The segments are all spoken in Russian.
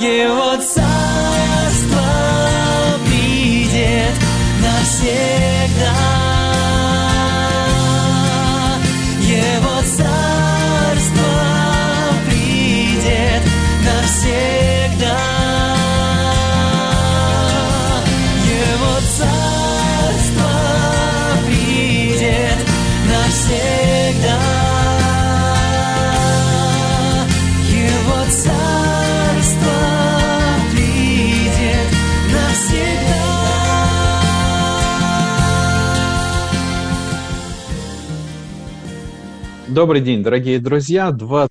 Его царство придет навсегда. Его царство придет навсегда. Его царство придет навсегда. Его царство придет навсегда. Добрый день, дорогие друзья.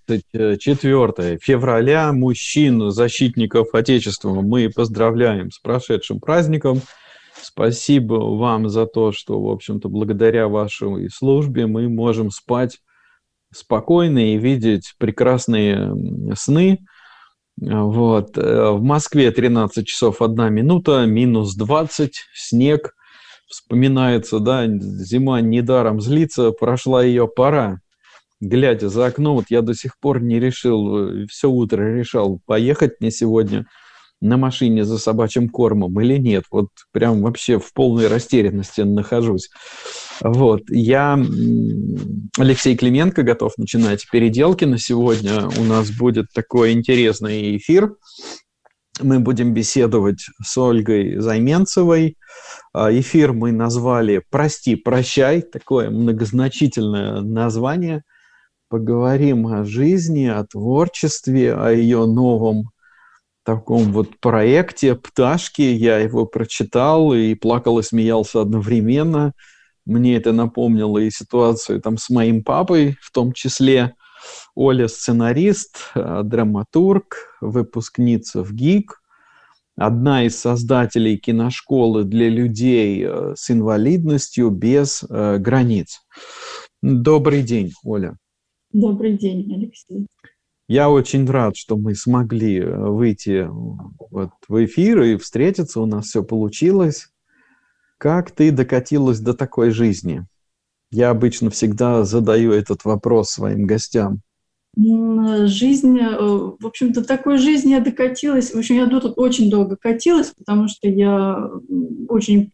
24 февраля. Мужчин, защитников Отечества, мы поздравляем с прошедшим праздником. Спасибо вам за то, что, в общем-то, благодаря вашей службе мы можем спать спокойно и видеть прекрасные сны. Вот. В Москве 13 часов 1 минута, минус 20, снег. Вспоминается, да, зима недаром злится, прошла ее пора. Глядя за окно, вот я до сих пор не решил, все утро решал, поехать мне сегодня на машине за собачьим кормом или нет. Вот прям вообще в полной растерянности нахожусь. Вот. Я, Алексей Клименко, готов начинать переделки на сегодня. У нас будет такой интересный эфир. Мы будем беседовать с Ольгой Займенцевой. Эфир мы назвали «Прости, прощай», такое многозначительное название. Поговорим о жизни, о творчестве, о ее новом таком вот проекте «Пташки». Я его прочитал и плакал, и смеялся одновременно. Мне это напомнило и ситуацию там с моим папой, в том числе. Оля сценарист, драматург, выпускница в ГИК, одна из создателей киношколы для людей с инвалидностью без границ. Добрый день, Оля. Добрый день, Алексей. Я очень рад, что мы смогли выйти вот в эфир и встретиться, у нас все получилось. Как ты докатилась до такой жизни? Я обычно всегда задаю этот вопрос своим гостям. Жизнь, в общем-то, такой жизни я докатилась. В общем, я тут очень долго катилась, потому что я очень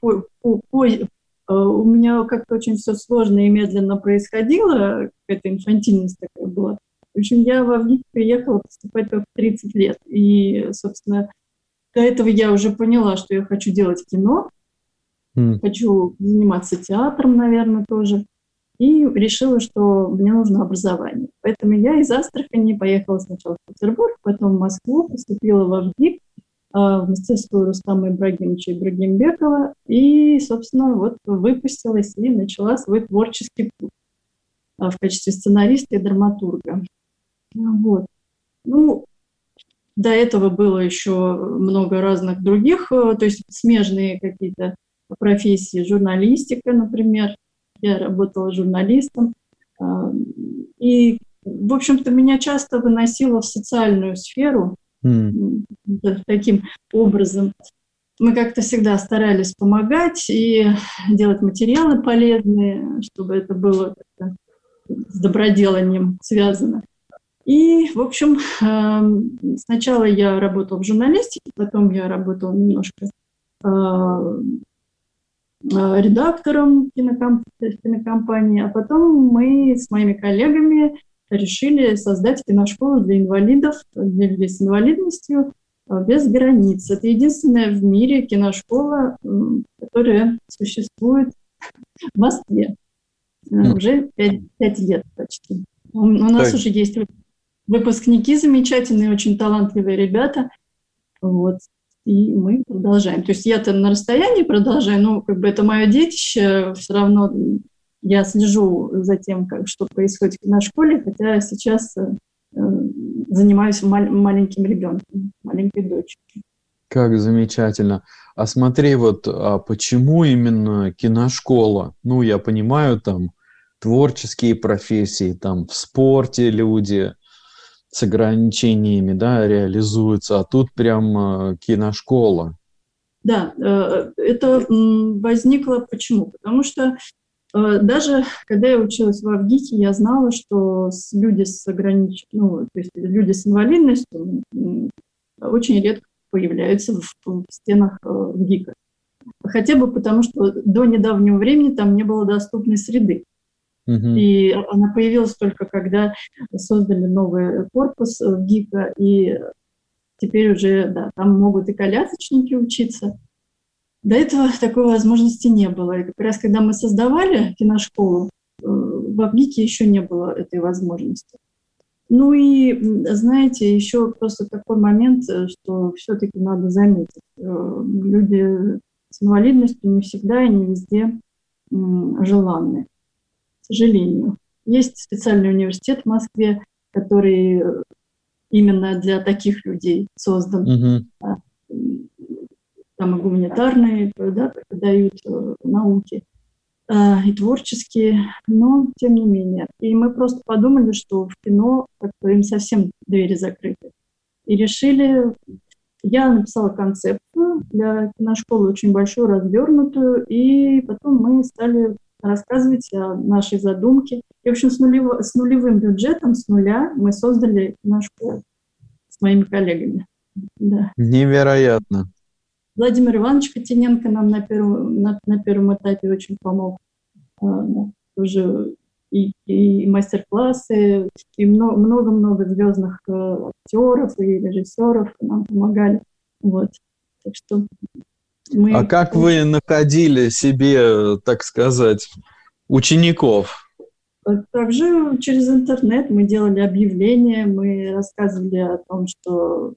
у меня как-то очень все сложно и медленно происходило, какая-то инфантильность такая была. В общем, я в ВГИК приехала поступать только в 30 лет. И, собственно, до этого я уже поняла, что я хочу делать кино, хочу заниматься театром, наверное, тоже. И решила, что мне нужно образование. Поэтому я из Астрахани поехала сначала в Петербург, потом в Москву, поступила в ВГИК, в мастерскую Рустама Ибрагимовича Ибрагимбекова, и, собственно, вот выпустилась и начала свой творческий путь в качестве сценариста и драматурга. Вот. Ну, до этого было еще много разных других, то есть смежные какие-то профессии, журналистика, например. Я работала журналистом. И, в общем-то, меня часто выносило в социальную сферу таким образом. Мы как-то всегда старались помогать и делать материалы полезные, чтобы это было как-то с доброделанием связано. И, в общем, сначала я работала в журналистике, потом я работала немножко редактором кинокомпании, а потом мы с моими коллегами решили создать киношколу для инвалидов, для людей с инвалидностью без границ. Это единственная в мире киношкола, которая существует в Москве уже 5 лет почти. У нас уже есть выпускники замечательные, очень талантливые ребята. Вот. И мы продолжаем. То есть я-то на расстоянии продолжаю, но как бы это мое детище, все равно я слежу за тем, что происходит в киношколе, хотя сейчас занимаюсь маленьким ребенком, маленькой дочерью. Как замечательно. А смотри, почему именно киношкола? Ну, я понимаю, там творческие профессии, там в спорте люди с ограничениями, да, реализуются, а тут прям киношкола. Да, это возникло почему? Потому что даже когда я училась в ВГИКе, я знала, что люди с люди с инвалидностью очень редко появляются в стенах ГИКа. Хотя бы потому, что до недавнего времени там не было доступной среды. И она появилась только когда создали новый корпус ГИКа, и теперь уже, да, там могут и колясочники учиться. До этого такой возможности не было. И как раз когда мы создавали киношколу, в ГИКе еще не было этой возможности. Ну и, знаете, еще просто такой момент, что все-таки надо заметить. Люди с инвалидностью не всегда и не везде желанны, к сожалению. Есть специальный университет в Москве, который именно для таких людей создан. Там и гуманитарные, да, преподают науки, и творческие, но тем не менее. И мы просто подумали, что в кино как-то им совсем двери закрыты. И решили, я написала концепцию для киношколы, очень большую, развернутую, и потом мы стали рассказывать о нашей задумке. И, в общем, с нулевым бюджетом, с нуля мы создали киношколу с моими коллегами. Да. Невероятно. Владимир Иванович Котененко нам на первом этапе очень помог. Уже и мастер-классы, и много-много звездных актеров и режиссеров нам помогали. Вот. Так что А как вы находили себе, так сказать, учеников? Также через интернет мы делали объявления, мы рассказывали о том, что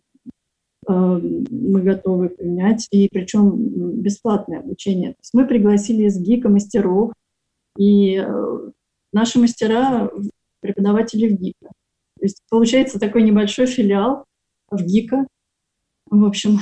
мы готовы принять, и причем бесплатное обучение. То есть мы пригласили из ГИКа мастеров, и наши мастера – преподаватели в ГИКа. То есть получается такой небольшой филиал в ГИКа. В общем,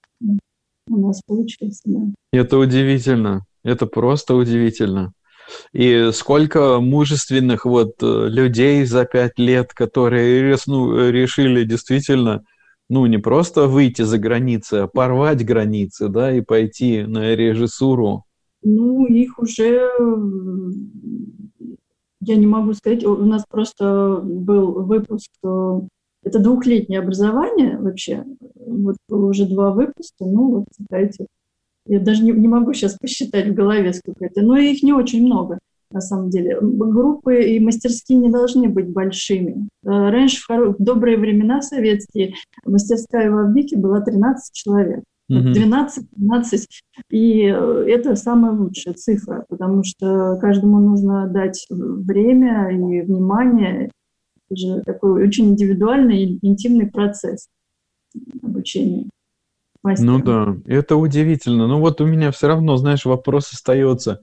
у нас получилось. Да. Это удивительно, это просто удивительно. И сколько мужественных людей за 5 лет, которые решили действительно не просто выйти за границы, а порвать границы, да, и пойти на режиссуру. Их уже, я не могу сказать, у нас просто был выпуск, это 2-летнее образование вообще, вот было уже 2 выпуска, знаете, я даже не могу сейчас посчитать в голове, сколько это, но их не очень много. На самом деле. Группы и мастерские не должны быть большими. Раньше, в добрые времена советские, мастерская в ГИКе была 13 человек. 12-13. И это самая лучшая цифра, потому что каждому нужно дать время и внимание. Это же такой очень индивидуальный и интимный процесс обучения. Ну да, это удивительно. Но у меня все равно, знаешь, вопрос остается.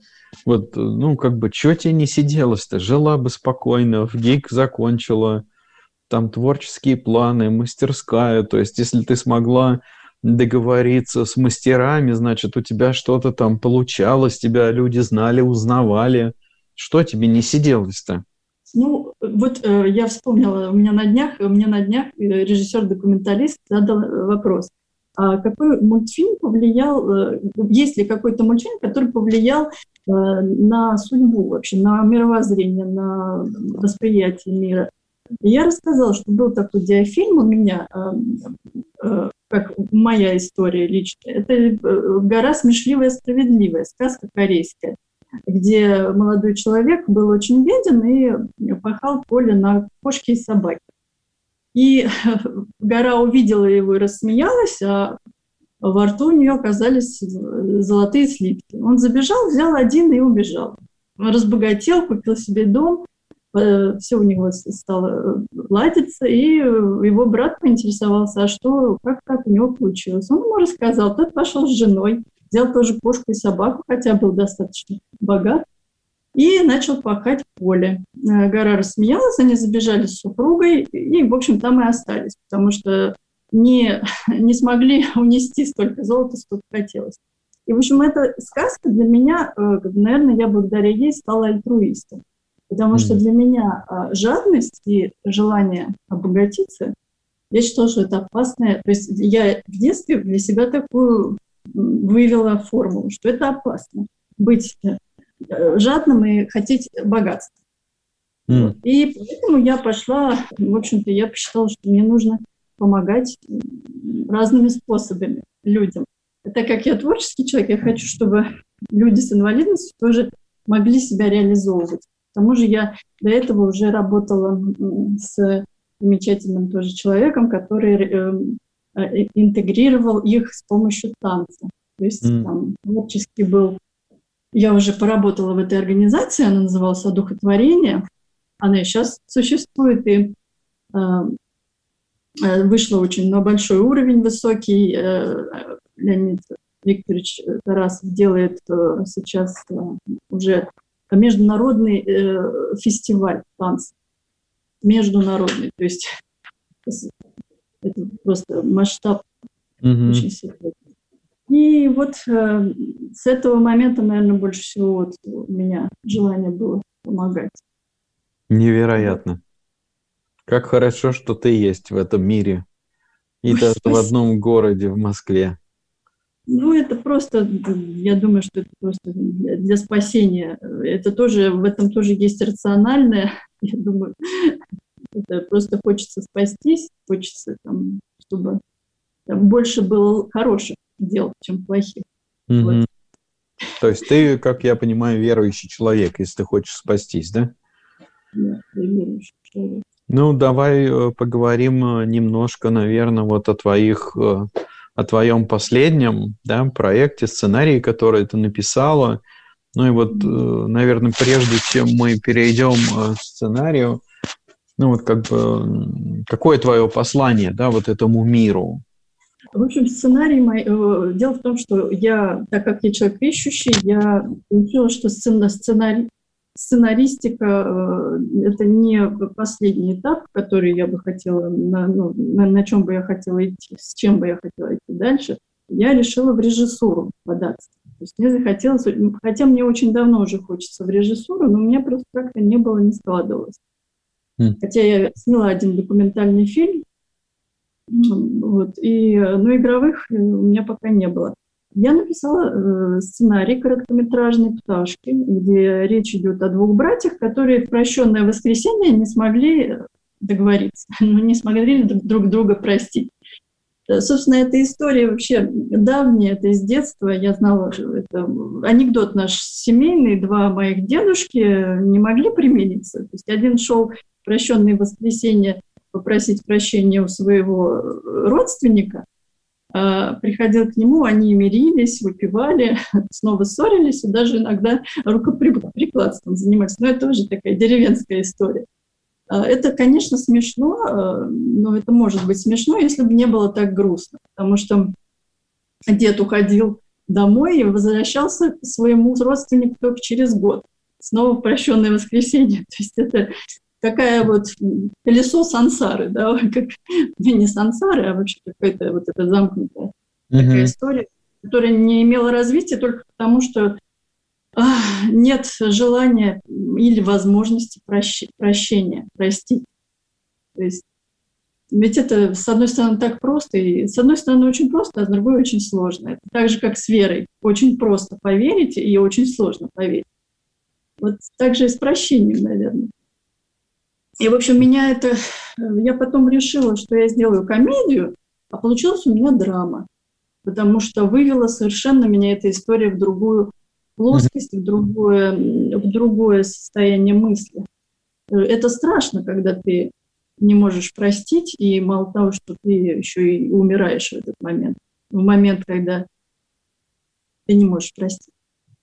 Чего тебе не сиделось-то? Жила бы спокойно, в ГИК закончила, там творческие планы, мастерская. То есть, если ты смогла договориться с мастерами, значит, у тебя что-то там получалось, тебя люди знали, узнавали. Что тебе не сиделось-то? Я вспомнила, у меня на днях режиссер-документалист задал вопрос. А какой мультфильм повлиял, есть ли какой-то мультфильм, который повлиял на судьбу вообще, на мировоззрение, на восприятие мира? И я рассказала, что был такой диафильм у меня, как моя история личная. Это «Гора смешливая, справедливая», сказка корейская, где молодой человек был очень беден и пахал поле на кошки и собаки. И гора увидела его и рассмеялась, а во рту у нее оказались золотые слитки. Он забежал, взял один и убежал. Он разбогател, купил себе дом, все у него стало ладиться, и его брат поинтересовался, как у него получилось. Он ему рассказал, тот пошел с женой, взял тоже кошку и собаку, хотя был достаточно богат, и начал пахать поле. Гора рассмеялась, они забежали с супругой, и, в общем, там и остались, потому что не смогли унести столько золота, сколько хотелось. И, в общем, эта сказка для меня, наверное, я благодаря ей стала альтруистом, потому что для меня жадность и желание обогатиться, я считала, что это опасное. То есть я в детстве для себя такую вывела формулу, что это опасно быть жадным и хотеть богатства. И поэтому я пошла, в общем-то, я посчитала, что мне нужно помогать разными способами людям. Так как я творческий человек, я хочу, чтобы люди с инвалидностью тоже могли себя реализовывать. К тому же я до этого уже работала с замечательным тоже человеком, который интегрировал их с помощью танца. То есть там творческий был. Я уже поработала в этой организации, она называлась «Одухотворение». Она и сейчас существует, и вышла очень на большой уровень, высокий. Леонид Викторович Тарасов делает сейчас уже международный фестиваль танца. Международный. То есть это просто масштаб очень серьезный. И вот с этого момента, наверное, больше всего вот у меня желание было помогать. Невероятно. Как хорошо, что ты есть в этом мире. И даже в одном городе, в Москве. Ну, это просто, я думаю, что это просто для спасения. Это тоже, в этом тоже есть рациональное. Я думаю, это просто хочется спастись, хочется, там, чтобы там больше было хороших дел, чем плохих. Вот. То есть ты, как я понимаю, верующий человек, если ты хочешь спастись, да? Да, я верующий человек. Ну, давай поговорим немножко, наверное, вот о твоем последнем, да, проекте, сценарии, который ты написала. Ну и вот, наверное, прежде чем мы перейдем к сценарию, ну вот как бы, какое твое послание, да, вот этому миру? В общем, сценарий мой... Дело в том, что я, так как я человек ищущий, я решила, что сценаристика – это не последний этап, который я бы хотела, на чем бы я хотела идти, с чем бы я хотела идти дальше. Я решила в режиссуру податься. То есть мне захотелось, хотя мне очень давно уже хочется в режиссуру, но у меня просто как-то не было, не складывалось. Хотя я сняла один документальный фильм, вот, но игровых у меня пока не было. Я написала сценарий короткометражной «Пташки», где речь идет о двух братьях, которые в прощенное воскресенье не смогли договориться, не смогли друг друга простить. Собственно, эта история вообще давняя, это из детства. Я знала, что это анекдот наш семейный. Два моих дедушки не могли примириться. То есть один шел в прощенное воскресенье попросить прощения у своего родственника, приходил к нему, они мирились, выпивали, снова ссорились и даже иногда рукоприкладством занимались. Но это уже такая деревенская история. Это, конечно, смешно, но это может быть смешно, если бы не было так грустно, потому что дед уходил домой и возвращался к своему родственнику только через год. Снова в прощенное воскресенье. То есть это такая вот колесо сансары, да, как, не сансары, а вообще какая-то вот эта замкнутая такая история, которая не имела развития только потому, что нет желания или возможности прощения, простить. То есть, ведь это, с одной стороны, так просто, и с одной стороны, очень просто, а с другой очень сложно. Это так же, как с верой. Очень просто поверить, и очень сложно поверить. Вот так же и с прощением, наверное. И, в общем, я потом решила, что я сделаю комедию, а получилась у меня драма, потому что вывела совершенно меня эта история в другую плоскость, в другое состояние мысли. Это страшно, когда ты не можешь простить, и мало того, что ты еще и умираешь в этот момент. В момент, когда ты не можешь простить.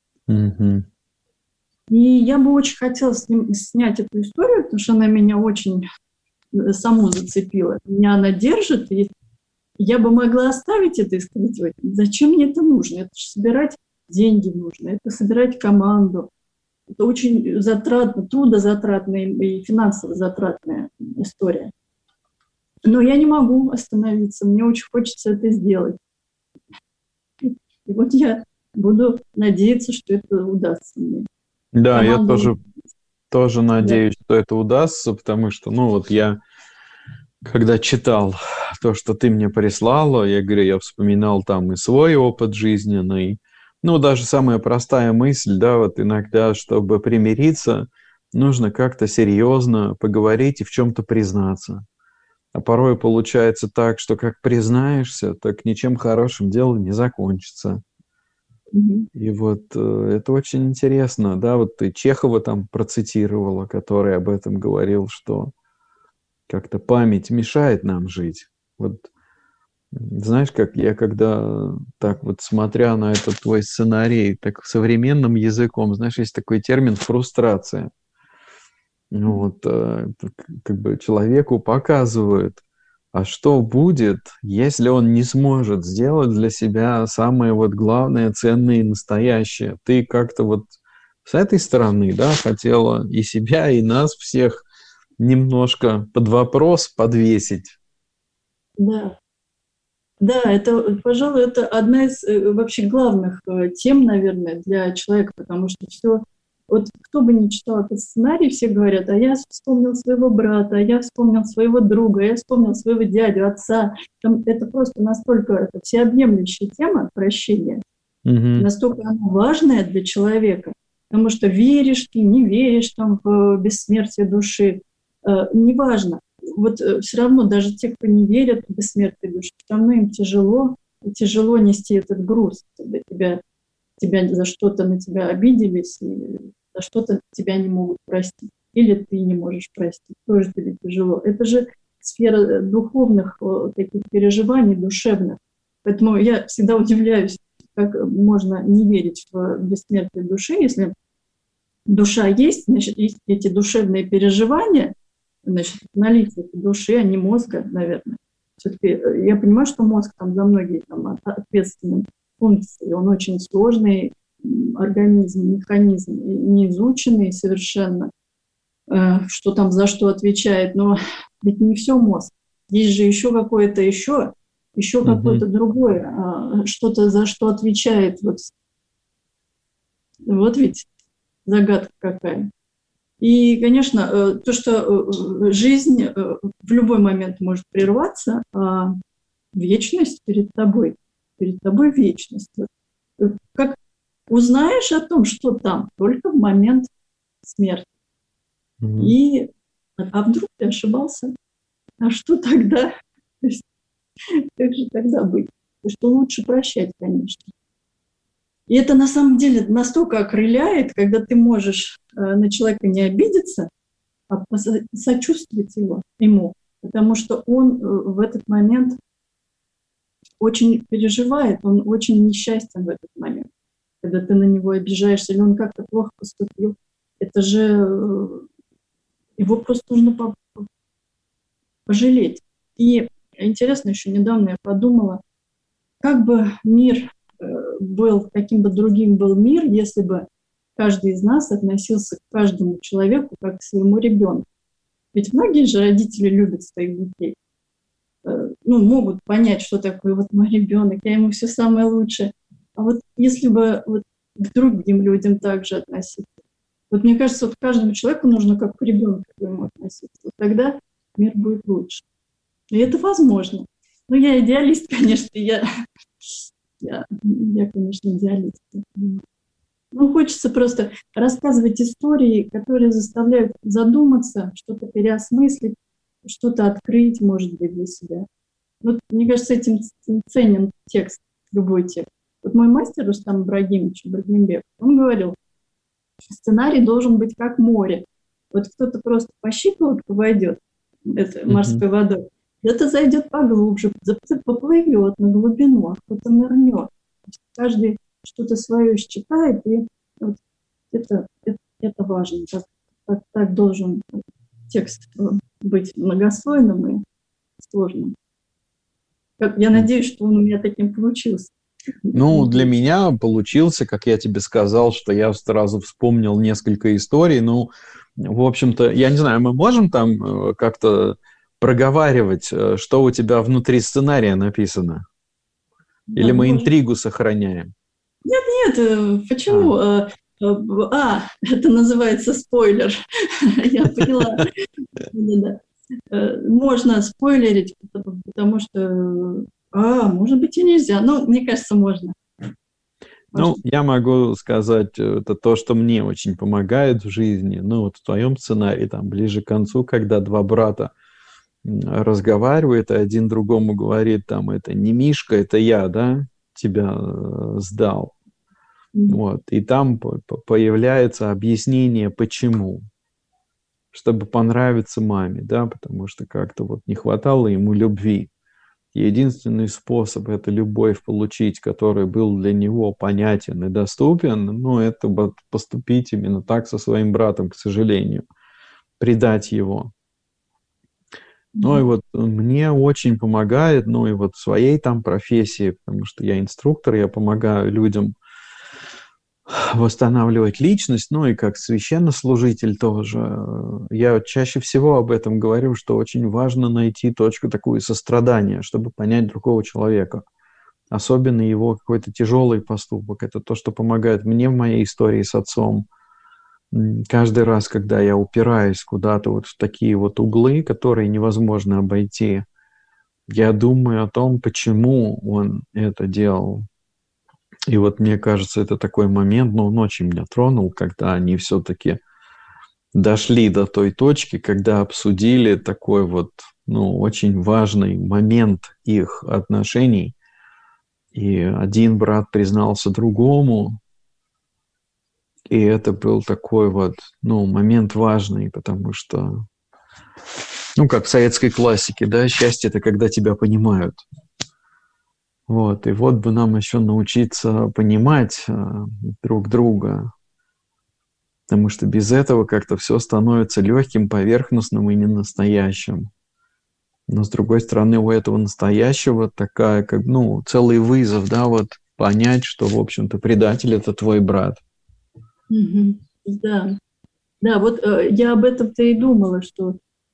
И я бы очень хотела снять эту историю, потому что она меня очень саму зацепила. Меня она держит, и я бы могла оставить это и сказать: зачем мне это нужно? Это же собирать деньги нужно, это собирать команду. Это очень трудозатратная и финансово затратная история. Но я не могу остановиться, мне очень хочется это сделать. И вот я буду надеяться, что это удастся мне. Да, я тоже надеюсь, что это удастся, потому что, я, когда читал то, что ты мне прислала, я вспоминал там и свой опыт жизненный. Даже самая простая мысль, да, вот иногда, чтобы примириться, нужно как-то серьезно поговорить и в чем-то признаться. А порой получается так, что как признаешься, так ничем хорошим дело не закончится. И вот это очень интересно, да, вот ты Чехова там процитировала, который об этом говорил, что как-то память мешает нам жить. Вот знаешь, как я когда так вот смотря на этот твой сценарий, так современным языком, знаешь, есть такой термин фрустрация. Ну вот как бы человеку показывают, а что будет, если он не сможет сделать для себя самое вот главное, ценное и настоящее? Ты как-то вот с этой стороны, да, хотела и себя, и нас всех немножко под вопрос подвесить. Да. Да, это, пожалуй, это одна из вообще главных тем, наверное, для человека, потому что все, вот кто бы ни читал этот сценарий, все говорят, а я вспомнил своего брата, а я вспомнил своего друга, а я вспомнил своего дядю, отца. Там, это просто настолько это всеобъемлющая тема прощения, настолько она важная для человека, потому что веришь ты, не веришь там, в бессмертие души, неважно. Вот все равно даже те, кто не верят в бессмертие души, все равно им тяжело нести этот груз, когда тебя за что-то на тебя обиделись, и за что-то тебя не могут простить. Или ты не можешь простить, тоже тебе тяжело. Это же сфера духовных таких переживаний, душевных. Поэтому я всегда удивляюсь, как можно не верить в бессмертие души, если душа есть, значит, есть эти душевные переживания, значит, наличие души, а не мозга, наверное. Все-таки я понимаю, что мозг там за многие там, ответственные функции, он очень сложный организм, механизм, не изученный совершенно, что там за что отвечает, но ведь не все мозг. Есть же еще какое-то какое-то другое, что-то за что отвечает. Вот ведь загадка какая. И, конечно, то, что жизнь в любой момент может прерваться, а вечность перед тобой вечность. Как узнаешь о том, что там, только в момент смерти. А вдруг ты ошибался? А что тогда? Как же тогда быть? Что лучше прощать, конечно. И это на самом деле настолько окрыляет, когда ты можешь на человека не обидеться, а сочувствовать ему, потому что он в этот момент очень переживает, он очень несчастен в этот момент, когда ты на него обижаешься, или он как-то плохо поступил. Это же его просто нужно пожалеть. И интересно, еще недавно я подумала, как бы мир каким бы другим был мир, если бы каждый из нас относился к каждому человеку как к своему ребенку. Ведь многие же родители любят своих детей. Могут понять, что такое вот мой ребенок, я ему все самое лучшее. А вот если бы вот к другим людям также относиться. Вот мне кажется, вот каждому человеку нужно как к ребенку к своему относиться. Вот тогда мир будет лучше. И это возможно. Но я идеалист, конечно, я, конечно, идеалист. Хочется просто рассказывать истории, которые заставляют задуматься, что-то переосмыслить, что-то открыть, может быть, для себя. Вот, мне кажется, этим ценен текст, любой текст. Вот мой мастер Рустам Ибрагимович Ибрагимбеков, он говорил, что сценарий должен быть как море. Вот кто-то просто по щиколотку войдет морской водой, кто-то зайдет поглубже, поплывет на глубину, а кто-то нырнет. Каждый что-то свое считает, и вот это важно. Так должен текст быть многослойным и сложным. Я надеюсь, что он у меня таким получился. Для меня получился, как я тебе сказал, что я сразу вспомнил несколько историй. В общем-то, я не знаю, мы можем там как-то проговаривать, что у тебя внутри сценария написано? Да, или мы интригу сохраняем? Нет, почему? Это называется спойлер. Я поняла. Можно спойлерить, потому что, может быть, и нельзя. Мне кажется, можно. Я могу сказать, это то, что мне очень помогает в жизни. Вот в твоем сценарии, там, ближе к концу, когда два брата разговаривают, и один другому говорит, там, это не Мишка, это я, да, тебя сдал. Вот. И там появляется объяснение, почему. Чтобы понравиться маме, да, потому что как-то вот не хватало ему любви. Единственный способ эту любовь получить, который был для него понятен и доступен, ну, это вот поступить именно так со своим братом, к сожалению, предать его. Ну, и вот мне очень помогает, ну, и вот в своей там профессии, потому что я инструктор, я помогаю людям восстанавливать личность, ну и как священнослужитель тоже. Я чаще всего об этом говорю, что очень важно найти точку такую сострадания, чтобы понять другого человека. Особенно его какой-то тяжелый поступок. Это то, что помогает мне в моей истории с отцом. Каждый раз, когда я упираюсь куда-то вот в такие вот углы, которые невозможно обойти, я думаю о том, почему он это делал. И вот мне кажется, это такой момент, но он очень меня тронул, когда они все-таки дошли до той точки, когда обсудили такой вот, ну, очень важный момент их отношений. И один брат признался другому, и это был такой вот, ну, момент важный, потому что, ну, как в советской классике, да, счастье – это когда тебя понимают. Вот, и вот бы нам еще научиться понимать друг друга, потому что без этого как-то все становится легким, поверхностным и ненастоящим. Но, с другой стороны, у этого настоящего такая, как, ну, целый вызов, да, вот понять, что, в общем-то, предатель – это твой брат. Да, да, вот я об этом-то и думала, что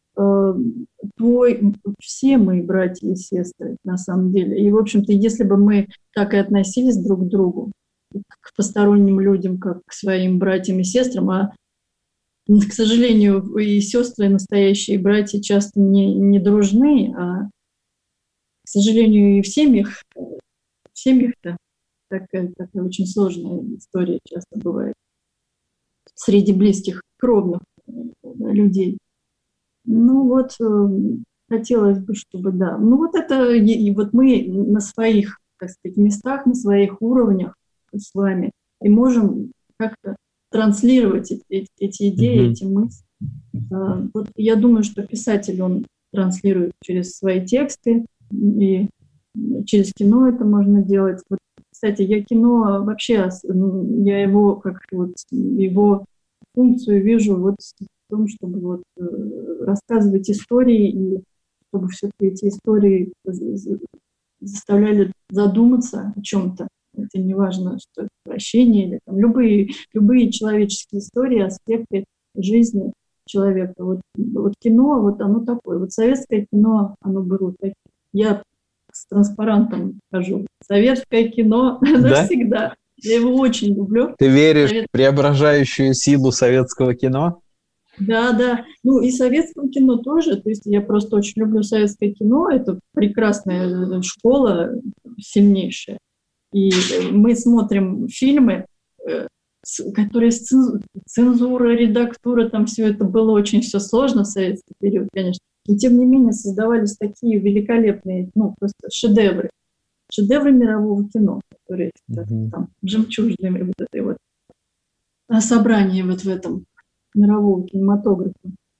все мы братья и сестры, на самом деле. И, в общем-то, если бы мы так и относились друг к другу, к посторонним людям, как к своим братьям и сестрам, а, к сожалению, и сестры, и настоящие братья часто не дружны, а, к сожалению, и в семьях-то такая очень сложная история часто бывает среди близких, кровных людей. Ну вот, хотелось бы, чтобы, да. Ну вот это, и вот мы на своих, так сказать, местах, на своих уровнях с вами и можем как-то транслировать эти идеи, эти мысли. Вот я думаю, что писатель, он транслирует через свои тексты, и через кино это можно делать. Вот, кстати, я кино вообще, я его, как вот, его функцию вижу вот в том, чтобы вот рассказывать истории, и чтобы все-таки эти истории заставляли задуматься о чем-то. Это не важно, что это прощение или там, любые человеческие истории, аспекты жизни человека. Вот кино, вот оно такое. Вот советское кино, оно было таким. Я с транспарантом хожу. Советское кино навсегда. Я его очень люблю. Ты веришь в преображающую силу советского кино? Да, да. Ну и советское кино тоже. То есть я просто очень люблю советское кино. Это прекрасная школа, сильнейшая. И мы смотрим фильмы, которые цензура, редактура, там все это было очень все сложно в советский период, конечно. Но тем не менее создавались такие великолепные, ну просто шедевры мирового кино, которые там жемчужные вот этой вот собрание вот в этом мирового кинематографа.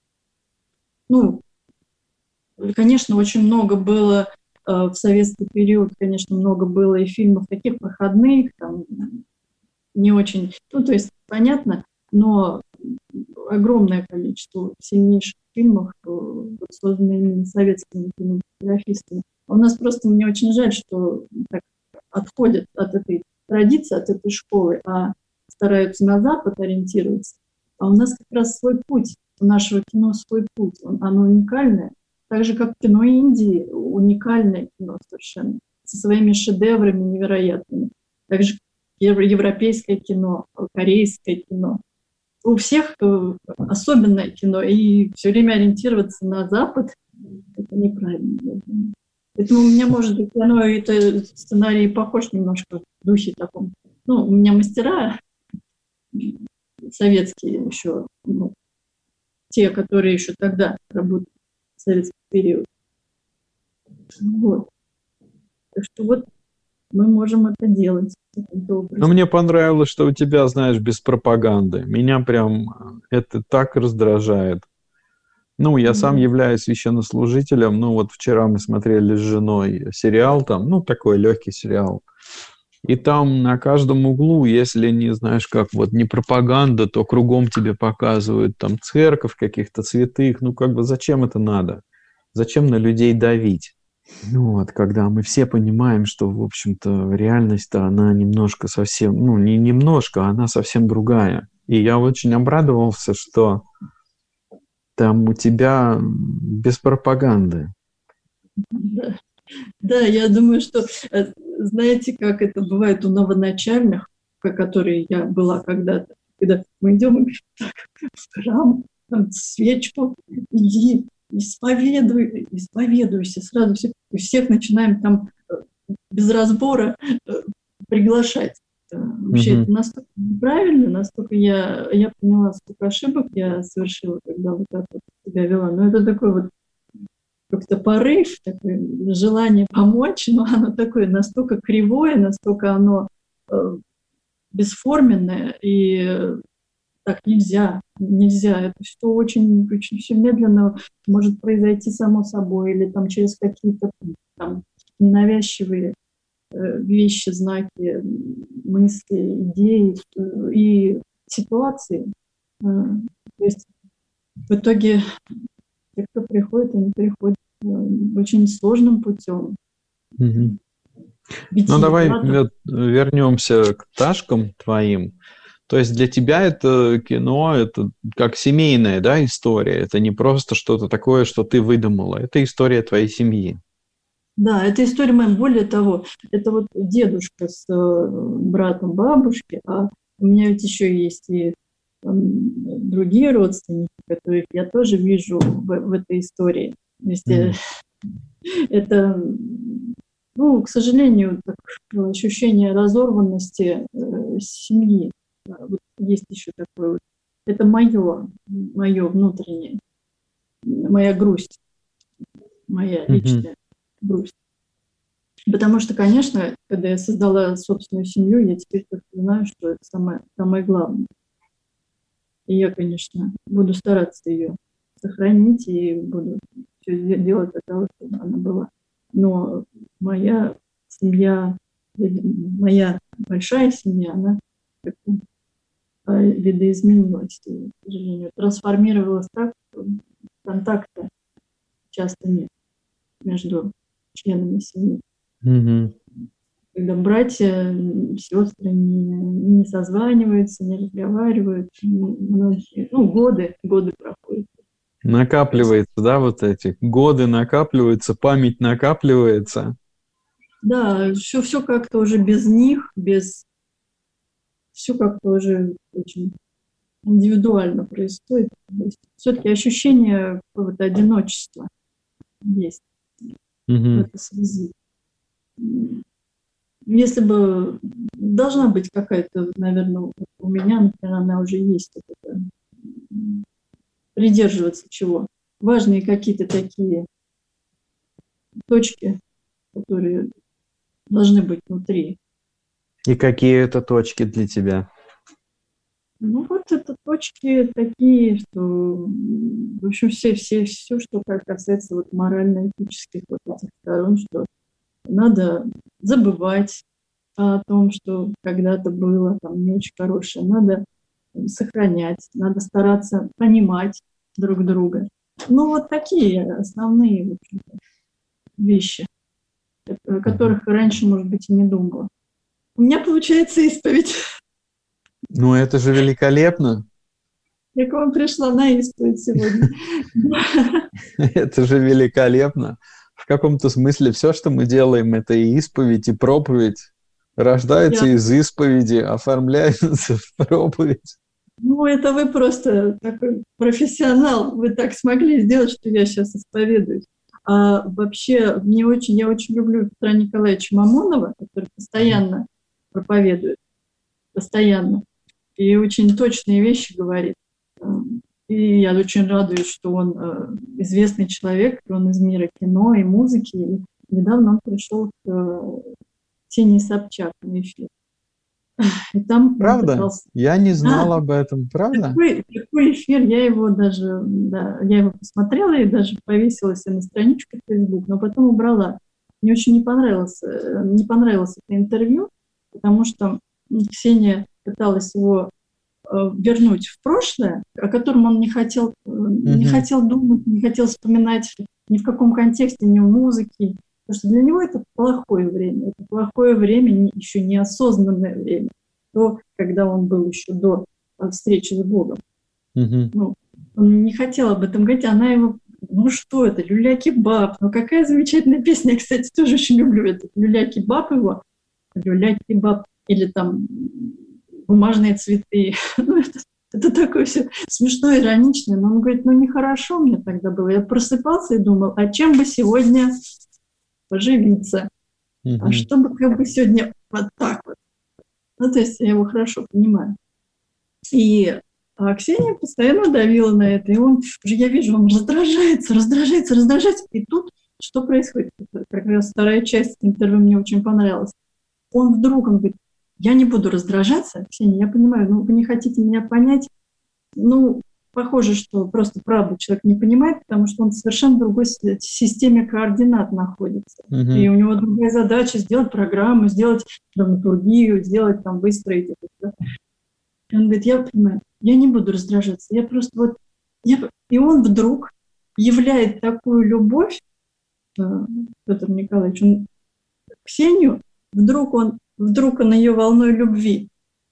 Ну, конечно, очень много было в советский период, конечно, много было и фильмов таких проходных, там, не очень, ну, то есть, понятно, но огромное количество сильнейших фильмов, созданных именно советскими кинематографистами. У нас просто, мне очень жаль, что так отходят от этой традиции, от этой школы, а стараются на Запад ориентироваться. А у нас как раз свой путь, у нашего кино свой путь, оно уникальное. Так же, как кино Индии, уникальное кино совершенно, со своими шедеврами невероятными. Так же европейское кино, корейское кино. У всех особенное кино, и все время ориентироваться на Запад – это неправильно. Поэтому у меня, может быть, оно, это сценарий похож немножко в духе таком. Ну, у меня мастера советские еще, ну, те, которые еще тогда работали в советский период. Вот. Так что вот мы можем это делать каким-то образом. Но мне понравилось, что у тебя, знаешь, без пропаганды. Меня прям это так раздражает. Ну, я сам являюсь священнослужителем. Ну, вот вчера мы смотрели с женой сериал там, ну, такой легкий сериал. И там на каждом углу, если не знаешь как, вот не пропаганда, то кругом тебе показывают там церковь, каких-то святых. Ну, как бы зачем это надо? Зачем на людей давить? Ну вот, когда мы все понимаем, что, в общем-то, реальность-то, она немножко совсем, ну, не немножко, она совсем другая. И я очень обрадовался, что там у тебя без пропаганды. Да. Да, я думаю, что, знаете, как это бывает у новоначальных, которые я была когда-то, когда мы идем и говорим, так, в храм, там, свечку, иди, исповедуйся, сразу всех начинаем там без разбора приглашать. Вообще это настолько неправильно, настолько я поняла, сколько ошибок я совершила, когда вот так вот себя вела. Но это такой вот как-то порыв, такое желание помочь, но оно такое настолько кривое, настолько оно бесформенное, и так нельзя. Это все очень, очень все медленно может произойти само собой, или там через какие-то там ненавязчивые вещи, знаки, мысли, идеи и ситуации. То есть в итоге те, кто приходит, они приходят очень сложным путем. Ну, давай вернемся к пташкам твоим. То есть для тебя это кино, это как семейная, да, история. Это не просто что-то такое, что ты выдумала. Это история твоей семьи. Да, это история моя. Более того, это вот дедушка с братом бабушки, а у меня ведь еще есть и другие родственники, которых я тоже вижу в этой истории. То есть, это, ну, к сожалению, так, ощущение разорванности семьи. Вот есть еще такое вот. Это мое внутреннее, моя грусть, моя личная грусть. Потому что, конечно, когда я создала собственную семью, я теперь только знаю, что это самое главное. И я, конечно, буду стараться ее сохранить и буду все делать для того, чтобы она была. Но моя семья, моя большая семья, она как-то видоизменилась, и, к сожалению, трансформировалась так, что контакта часто нет между членами семьи. Когда братья, сестры не созваниваются, не разговаривают, годы проходят. Накапливается, да, вот эти годы накапливаются, память накапливается. Да, все как-то уже без них, все как-то уже очень индивидуально происходит. Все-таки ощущение какого-то одиночества есть в этой связи. Если бы должна быть какая-то, наверное, у меня, например, она уже есть, придерживаться чего. Важные какие-то такие точки, которые должны быть внутри. И какие это точки для тебя? Ну, вот это точки такие, что, в общем, все, что касается вот морально-этических вот этих сторон, что надо забывать о том, что когда-то было там не очень хорошее, надо сохранять, надо стараться понимать друг друга. Ну, вот такие основные, в общем-то, вещи, о которых раньше, может быть, и не думала. У меня получается исповедь. Ну, это же великолепно. Я к вам пришла на исповедь сегодня. Это же великолепно. В каком-то смысле все, что мы делаем, это и исповедь, и проповедь. Рождается из исповеди, оформляется в проповедь. Ну, это вы просто такой профессионал. Вы так смогли сделать, что я сейчас исповедуюсь. А вообще, я очень люблю Петра Николаевича Мамонова, который постоянно проповедует. Постоянно. И очень точные вещи говорит. И я очень радуюсь, что он известный человек, он из мира кино и музыки. И недавно он пришел к Ксении Собчак на эфир. И там он Правда? пытался... Я не знал Да, об этом, правда? такой эфир, я его даже, да, я его посмотрела и даже повесила себе на страничку в Facebook, но потом убрала. Мне очень не понравилось это интервью, потому что Ксения пыталась его вернуть в прошлое, о котором он не хотел думать, не хотел вспоминать ни в каком контексте, ни в музыке. Потому что для него это плохое время. Это плохое время, еще неосознанное время. То, когда он был еще до встречи с Богом. Ну, он не хотел об этом говорить, она его... Ну что это, люля-кебаб, ну какая замечательная песня. Я, кстати, тоже очень люблю этот люля-кебаб его. Люля-кебаб или там бумажные цветы. Ну, это такое все смешно, ироничное. Но он говорит, ну нехорошо мне тогда было. Я просыпался и думал, а чем бы сегодня поживиться? А чтобы как бы сегодня вот так вот. Ну, то есть я его хорошо понимаю. И Ксения постоянно давила на это. И он, уже я вижу, он раздражается. И тут что происходит? Как раз вторая часть интервью мне очень понравилась. Он говорит, я не буду раздражаться, Ксения, я понимаю, ну, вы не хотите меня понять. Ну, похоже, что просто правду человек не понимает, потому что он в совершенно другой системе координат находится. И у него другая задача сделать программу, сделать драматургию, сделать там, выстроить это. И он говорит, я понимаю, я не буду раздражаться, я просто вот... И он вдруг являет такую любовь, Петр Николаевич, он Ксению, вдруг он ее волной любви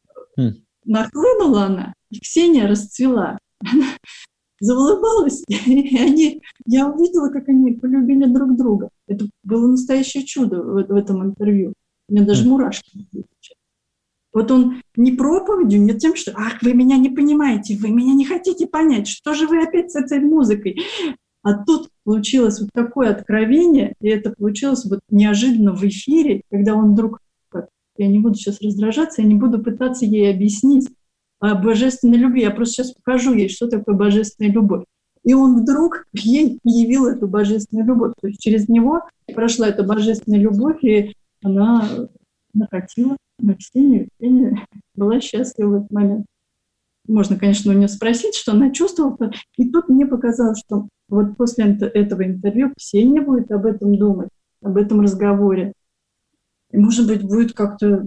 нахлынула она, и Ксения расцвела. Она заулыбалась, и я увидела, как они полюбили друг друга. Это было настоящее чудо в этом интервью. У меня даже мурашки были. Вот он не проповедью, не тем, что «Ах, вы меня не понимаете, вы меня не хотите понять, что же вы опять с этой музыкой?» А тут получилось вот такое откровение, и это получилось вот неожиданно в эфире, когда он вдруг, я не буду сейчас раздражаться, я не буду пытаться ей объяснить о божественной любви, я просто сейчас покажу ей, что такое божественная любовь. И он вдруг ей явил эту божественную любовь. То есть через него прошла эта божественная любовь, и она накатила на Ксению. Ксения была счастлива в этот момент. Можно, конечно, у нее спросить, что она чувствовала. И тут мне показалось, что вот после этого интервью Ксения будет об этом думать, об этом разговоре. И, может быть, будет как-то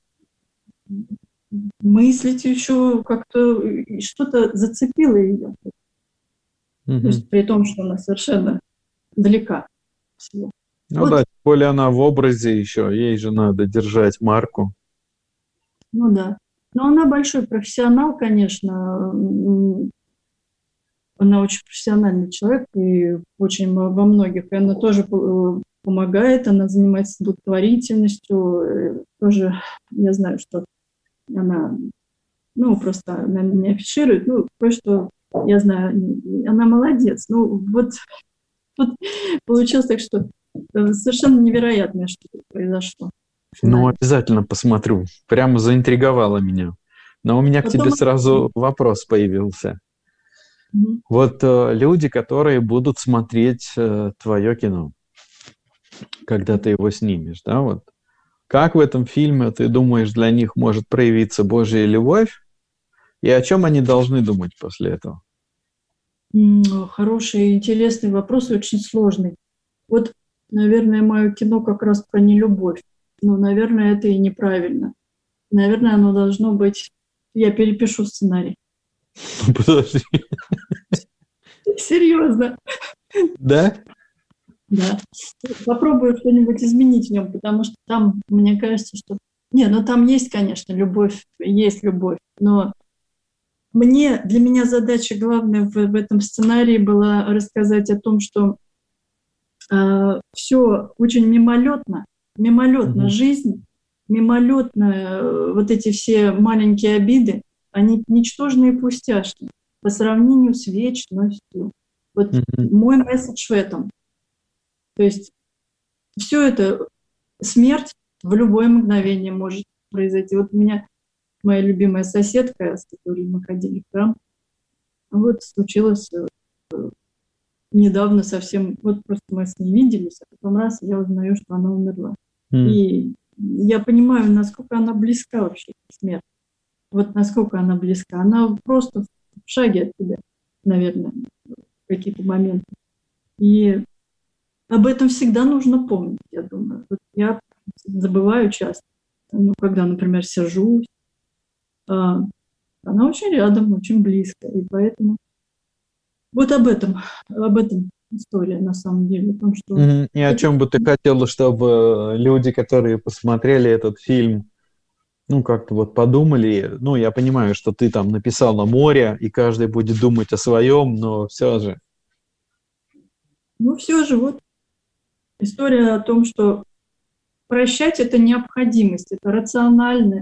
мыслить еще, как-то что-то зацепило ее. То есть при том, что она совершенно далека всего. Ну вот. Да, тем более она в образе еще, ей же надо держать марку. Ну да. Но она большой профессионал, конечно. Она очень профессиональный человек и очень во многих. И она тоже помогает, она занимается благотворительностью. Тоже я знаю, что она, просто она не афиширует, кое-что я знаю, она молодец. Вот получилось так, что совершенно невероятное что-то произошло. Обязательно посмотрю. Прямо заинтриговала меня. Но у меня к тебе сразу вопрос появился. Вот люди, которые будут смотреть твое кино, когда ты его снимешь, да, вот. Как в этом фильме, ты думаешь, для них может проявиться Божья любовь? И о чем они должны думать после этого? Хороший, интересный вопрос, очень сложный. Вот, наверное, мое кино как раз про нелюбовь. Но, наверное, это и неправильно. Наверное, оно должно быть... Я перепишу сценарий. Подожди. Серьезно. Да? Да. Попробую что-нибудь изменить в нем, потому что там, мне кажется, что... там есть, конечно, любовь, но для меня задача главная в этом сценарии была рассказать о том, что все очень мимолетно жизнь, мимолетно вот эти все маленькие обиды, они ничтожные и пустяшные по сравнению с вечностью. Вот мой месседж в этом. То есть все это, смерть в любое мгновение может произойти. Вот у меня моя любимая соседка, с которой мы ходили в храм, Вот случилось недавно совсем, вот просто мы с ней виделись, а потом раз я узнаю, что она умерла. И я понимаю, насколько она близка вообще к смерти. Вот насколько она близка. Она просто в шаге от тебя, наверное, в какие-то моменты. И об этом всегда нужно помнить, я думаю. Вот я забываю часто. Когда, например, сержусь, она очень рядом, очень близко. И поэтому вот об этом история на самом деле. О том, что... И о чем бы ты хотела, чтобы люди, которые посмотрели этот фильм, как-то вот подумали? Я понимаю, что ты там написала «Море», и каждый будет думать о своем, но все же. Все же вот история о том, что прощать – это необходимость, это рационально.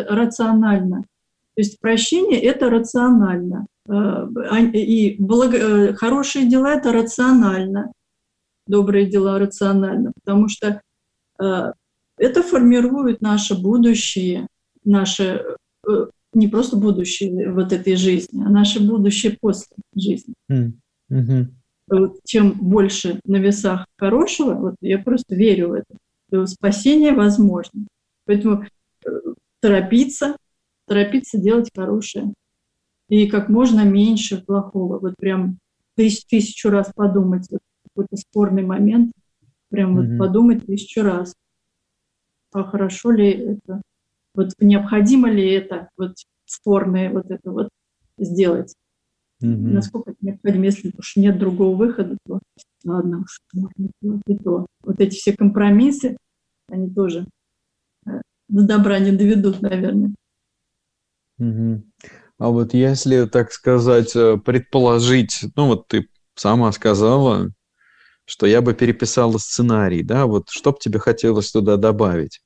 То есть прощение – это рационально. И хорошие дела – это рационально. Добрые дела – рационально. Потому что это формирует наше будущее, не просто будущее вот этой жизни, а наше будущее после жизни. Вот чем больше на весах хорошего, вот я просто верю в это, то спасение возможно. Поэтому торопиться делать хорошее. И как можно меньше плохого. Вот прям тысячу раз подумать, вот какой-то спорный момент, прям вот подумать 1000 раз. А хорошо ли это? Вот необходимо ли это вот спорное вот это вот сделать? Насколько это необходимо? Если уж нет другого выхода, то ладно уж, можно сделать и то. Вот эти все компромиссы, они тоже до добра не доведут, наверное. А вот если, так сказать, предположить, вот ты сама сказала, что я бы переписала сценарий, да, вот что бы тебе хотелось туда добавить?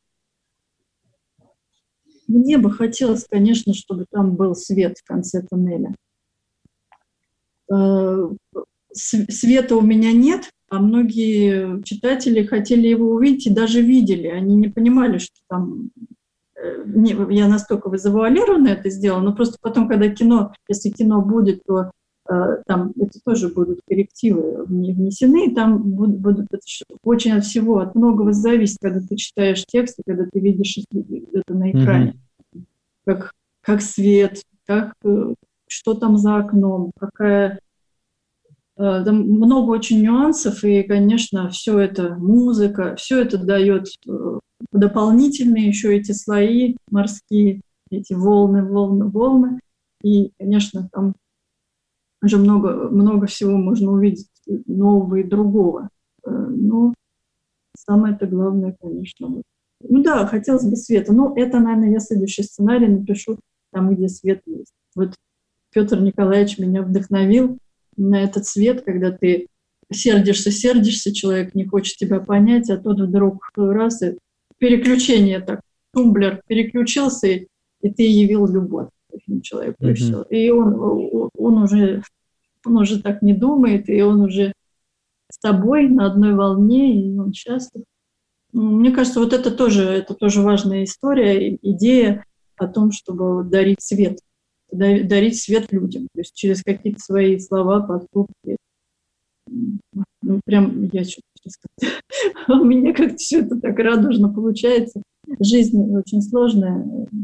Мне бы хотелось, конечно, чтобы там был свет в конце туннеля. Света у меня нет, а многие читатели хотели его увидеть и даже видели. Они не понимали, что там... Я настолько завуалированно это сделала, но просто потом, когда если кино будет, то там это тоже будут коррективы внесены, и там будут очень от всего, от многого зависит, когда ты читаешь текст, и когда ты видишь это на экране. Как свет, что там за окном, там много очень нюансов, и, конечно, все это музыка, все это дает дополнительные еще эти слои морские, эти волны. И, конечно, там уже много всего можно увидеть нового и другого. Но самое-то главное, конечно, да, хотелось бы света. Это, наверное, я следующий сценарий напишу там, где свет есть. Вот Петр Николаевич меня вдохновил на этот свет, когда ты сердишься, человек не хочет тебя понять, а тот вдруг раз и переключение так, тумблер переключился, и ты явил любовь этому человеку, и все. И он уже так не думает, и он уже с тобой на одной волне, и он счастлив. Мне кажется, вот это тоже важная история, идея о том, чтобы дарить свет людям, то есть через какие-то свои слова, поступки. Прям я что-то сказать. У меня как-то все это так радужно получается. Жизнь очень сложная.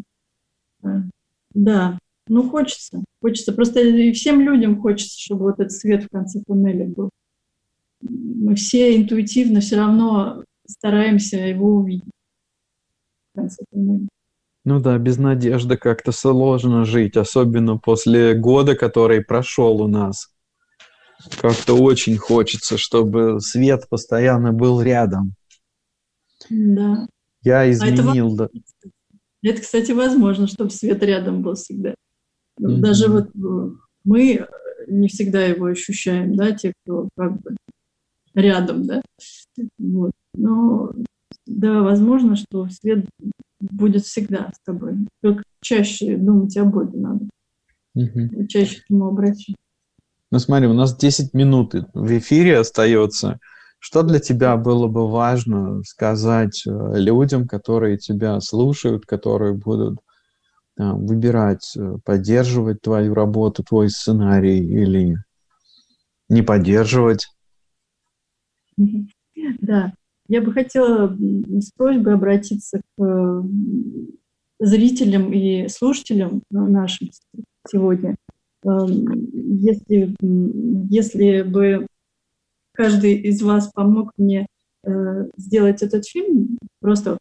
Да, хочется. Просто и всем людям хочется, чтобы вот этот свет в конце туннеля был. Мы все интуитивно все равно стараемся его увидеть в конце туннеля. Да, без надежды как-то сложно жить, особенно после года, который прошел у нас. Как-то очень хочется, чтобы свет постоянно был рядом. Да. Я изменил, да. Это, кстати, возможно, чтобы свет рядом был всегда. Даже вот мы не всегда его ощущаем, да, те, кто как бы рядом, да. Вот. Но да, возможно, что свет будет всегда с тобой. Только чаще думать о Боге надо. Чаще к нему обращаться. Смотри, у нас 10 минут в эфире остается. Что для тебя было бы важно сказать людям, которые тебя слушают, которые будут выбирать, поддерживать твою работу, твой сценарий или не поддерживать. Да, я бы хотела с просьбой обратиться к зрителям и слушателям нашим сегодня. Если бы каждый из вас помог мне сделать этот фильм, просто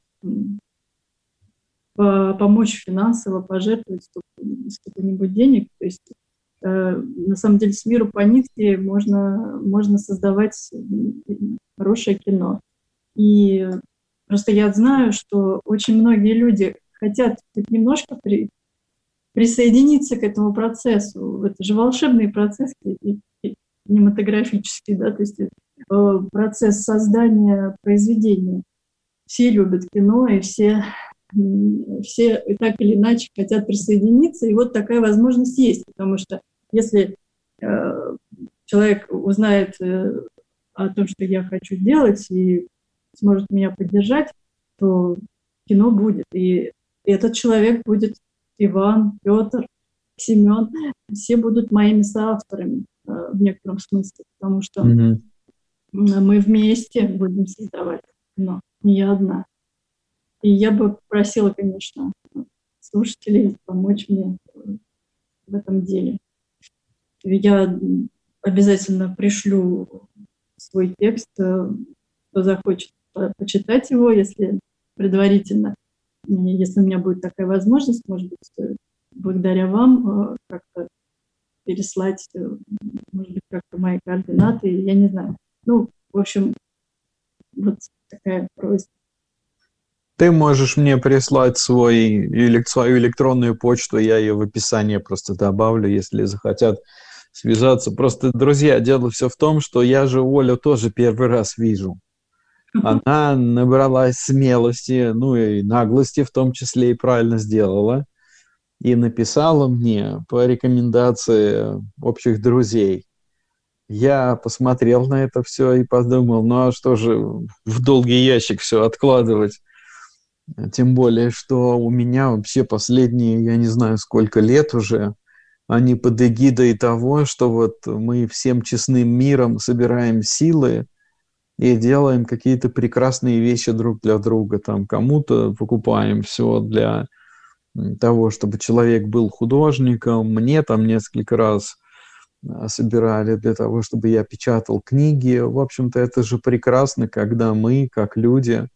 помочь финансово, пожертвовать сколько-нибудь денег, то есть на самом деле с миру по нитке можно создавать хорошее кино. И просто я знаю, что очень многие люди хотят хоть немножко присоединиться к этому процессу. Это же волшебный процесс кинематографический, да, то есть процесс создания произведения. Все любят кино, и все так или иначе хотят присоединиться, и вот такая возможность есть, потому что если человек узнает о том, что я хочу делать, и сможет меня поддержать, то кино будет. И этот человек будет Иван, Петр, Семен. Все будут моими соавторами в некотором смысле, потому что мы вместе будем создавать кино, не я одна. И я бы просила, конечно, слушателей помочь мне в этом деле. Я обязательно пришлю свой текст, кто захочет почитать его, если предварительно, если у меня будет такая возможность, может быть, благодаря вам как-то переслать, может быть, как-то мои координаты, я не знаю. Ну, в общем, вот такая просьба. Ты можешь мне прислать свою электронную почту, я ее в описании просто добавлю, если захотят связаться. Просто, друзья, дело все в том, что я же Олю тоже первый раз вижу. Она набралась смелости, ну и наглости в том числе, и правильно сделала. И написала мне по рекомендации общих друзей. Я посмотрел на это все и подумал, ну а что же в долгий ящик все откладывать? Тем более, что у меня вообще последние, я не знаю, сколько лет уже, они под эгидой того, что вот мы всем честным миром собираем силы и делаем какие-то прекрасные вещи друг для друга. Там кому-то покупаем все для того, чтобы человек был художником. Мне там несколько раз собирали для того, чтобы я печатал книги. В общем-то, это же прекрасно, когда мы, как люди,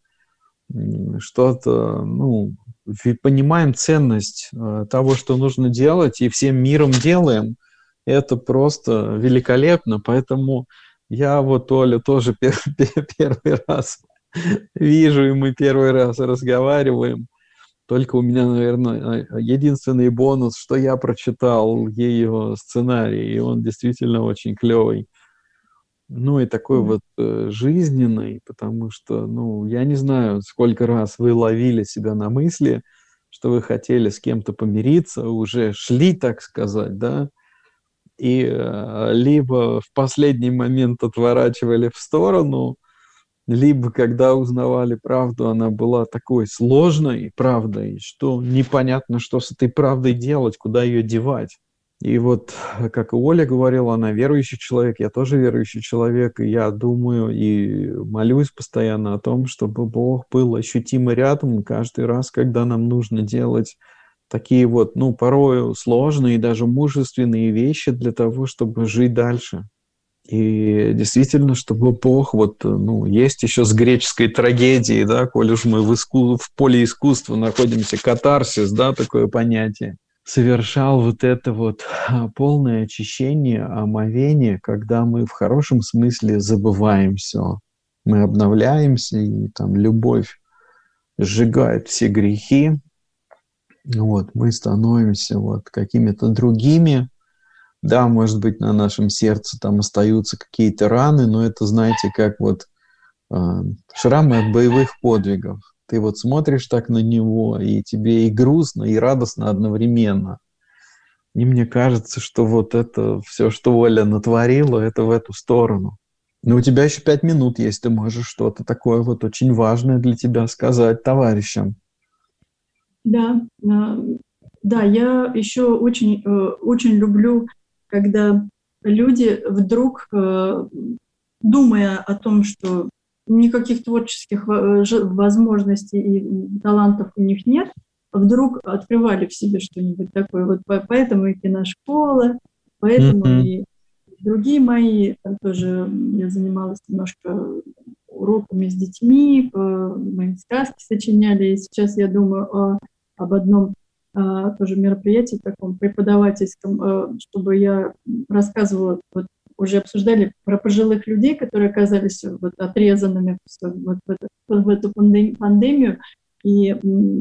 что-то, ну, понимаем ценность того, что нужно делать, и всем миром делаем. Это просто великолепно. Поэтому я вот Олю тоже первый раз вижу, и мы первый раз разговариваем. Только у меня, наверное, единственный бонус, что я прочитал ее сценарий, и он действительно очень клевый. Ну и такой вот жизненный, потому что, ну, я не знаю, сколько раз вы ловили себя на мысли, что вы хотели с кем-то помириться, уже шли, так сказать, да, и либо в последний момент отворачивали в сторону, либо когда узнавали правду, она была такой сложной правдой, что непонятно, что с этой правдой делать, куда ее девать. И вот, как и Оля говорила, она верующий человек, я тоже верующий человек, и я думаю и молюсь постоянно о том, чтобы Бог был ощутимо рядом каждый раз, когда нам нужно делать такие вот, ну, порой сложные и даже мужественные вещи для того, чтобы жить дальше. И действительно, чтобы Бог, вот, ну, есть еще с греческой трагедии, да, коль уж мы в поле искусства находимся, катарсис, да, такое понятие, совершал вот это вот полное очищение, омовение, когда мы в хорошем смысле забываем все. Мы обновляемся, и там любовь сжигает все грехи. Вот, мы становимся вот какими-то другими. Да, может быть, на нашем сердце там остаются какие-то раны, но это, знаете, как вот шрамы от боевых подвигов. Ты вот смотришь так на него, и тебе и грустно, и радостно одновременно. И мне кажется, что вот это все, что Оля натворила, это в эту сторону. Но у тебя еще 5 минут есть, ты можешь что-то такое вот очень важное для тебя сказать товарищам. Да, Да, я еще очень люблю, когда люди вдруг, думая о том, что никаких творческих возможностей и талантов у них нет, вдруг открывали в себе что-нибудь такое. Вот поэтому и киношкола, поэтому Мгм. и другие мои, там тоже я занималась немножко уроками с детьми, мы сказки сочиняли, и сейчас я думаю об одном тоже мероприятии таком преподавательском, чтобы я рассказывала, вот уже обсуждали про пожилых людей, которые оказались вот отрезанными вот в эту пандемию, и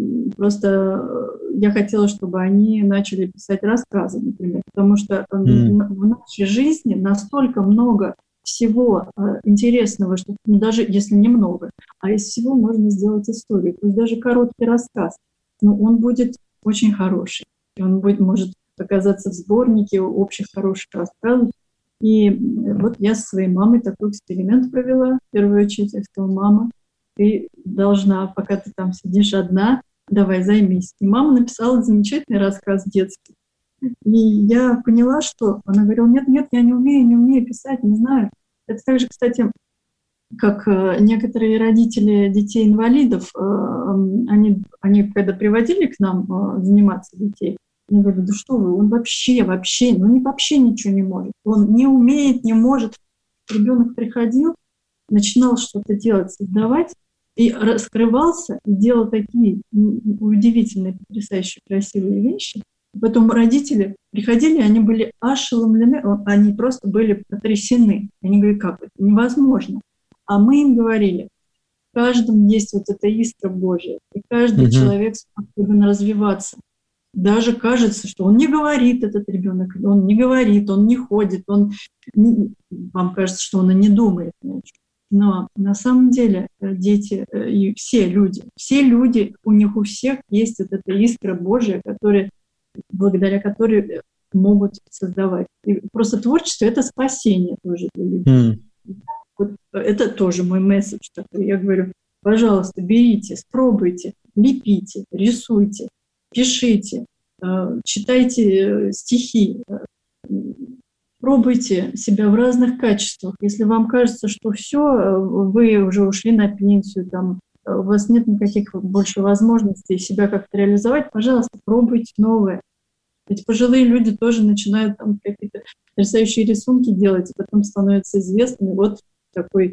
просто я хотела, чтобы они начали писать рассказы, например, потому что М. в нашей жизни настолько много всего интересного, что даже если немного, а из всего можно сделать историю. Пусть даже короткий рассказ, но он будет очень хороший. И он может оказаться в сборнике общих хороших рассказов. И вот я со своей мамой такой эксперимент провела. В первую очередь я сказала: мама, ты должна, пока ты там сидишь одна, давай займись. И мама написала замечательный рассказ детский. И я поняла, что она говорила: нет, я не умею писать, не знаю. Это также, кстати, как некоторые родители детей-инвалидов, они когда приводили к нам заниматься детей, они говорили: да что вы, он вообще, вообще ничего не может. Он не умеет, не может. Ребенок приходил, начинал что-то делать, создавать, и раскрывался, и делал такие удивительные, потрясающие, красивые вещи. Потом родители приходили, они были ошеломлены, они просто были потрясены. Они говорят: как это невозможно? А мы им говорили: в каждом есть вот эта искра Божья, и каждый Мгм. человек способен развиваться. Даже кажется, что он не говорит, этот ребенок, он не говорит, он не ходит, вам кажется, что он и не думает. Но на самом деле дети и все люди, у них у всех есть вот эта искра Божья, благодаря которой могут создавать. И просто творчество — это спасение тоже для людей. М. Вот это тоже мой месседж такой. Я говорю: пожалуйста, берите, спробуйте, лепите, рисуйте, пишите, читайте стихи, пробуйте себя в разных качествах. Если вам кажется, что все, вы уже ушли на пенсию, там, у вас нет никаких больше возможностей себя как-то реализовать, пожалуйста, пробуйте новое. Ведь пожилые люди тоже начинают там какие-то потрясающие рисунки делать, и потом становятся известными. Вот такой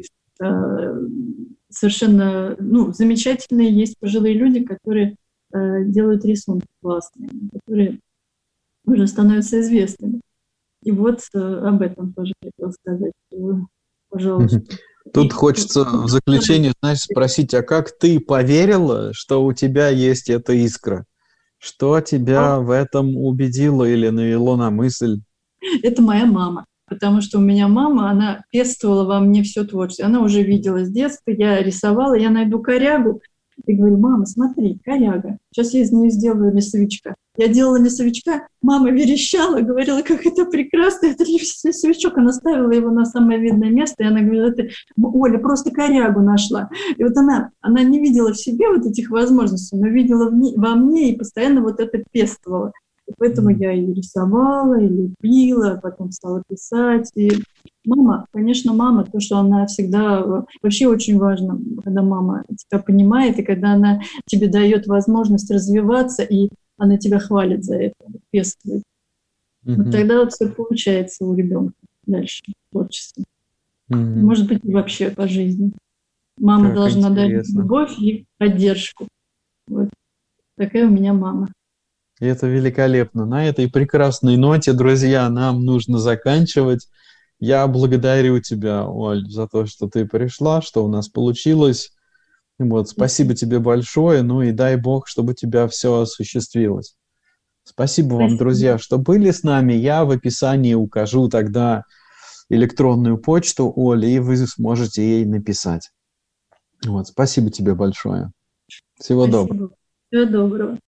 совершенно замечательные есть пожилые люди, которые делают рисунки классные, которые уже становятся известными. И вот об этом тоже хотела сказать. Пожалуйста. Мгм. Тут хочется в заключение, знаешь, спросить, а как ты поверила, что у тебя есть эта искра? Что тебя в этом убедило или навело на мысль? Это моя мама. Потому что у меня мама, она пестовала во мне все творчество. Она уже видела с детства, я рисовала, я найду корягу и говорю: мама, смотри, коряга. Сейчас я из нее сделаю лесовичка. Я делала лесовичка, мама верещала, говорила: как это прекрасно, это лесовичок. Она ставила его на самое видное место, и она говорила: это Оля просто корягу нашла. И вот она не видела в себе вот этих возможностей, но видела во мне и постоянно вот это пестовала. И поэтому я и рисовала, и лепила, потом стала писать. И мама, конечно, мама, то, что она всегда... Вообще очень важно, когда мама тебя понимает, и когда она тебе дает возможность развиваться, и она тебя хвалит за это, пестует. Вот Мгм. тогда вот все получается у ребенка дальше, творчество. Мгм. Может быть, и вообще по жизни. Мама Как должна дать интересно. любовь и поддержку. Вот такая у меня мама. И это великолепно. На этой прекрасной ноте, друзья, нам нужно заканчивать. Я благодарю тебя, Оль, за то, что ты пришла, что у нас получилось. Вот, спасибо тебе большое. Ну и дай Бог, чтобы у тебя все осуществилось. Спасибо вам, Спасибо. друзья, что были с нами. Я в описании укажу тогда электронную почту Оли, и вы сможете ей написать. Вот, спасибо тебе большое. Всего доброго. Спасибо. Всего доброго.